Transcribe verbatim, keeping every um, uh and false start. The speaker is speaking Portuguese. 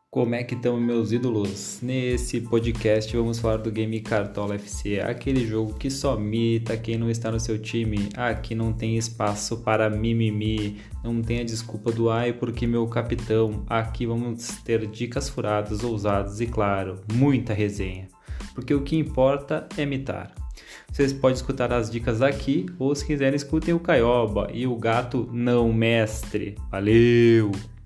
Como é que estão meus ídolos? Nesse podcast vamos falar do Game Cartola F C, aquele jogo que só mita quem não está no seu time. Aqui não tem espaço para mimimi, não tem a desculpa do ai porque meu capitão. Aqui vamos ter dicas furadas, ousadas e claro, muita resenha. Porque o que importa é mitar. Vocês podem escutar as dicas aqui ou se quiserem escutem o Caioba e o gato não mestre. Valeu!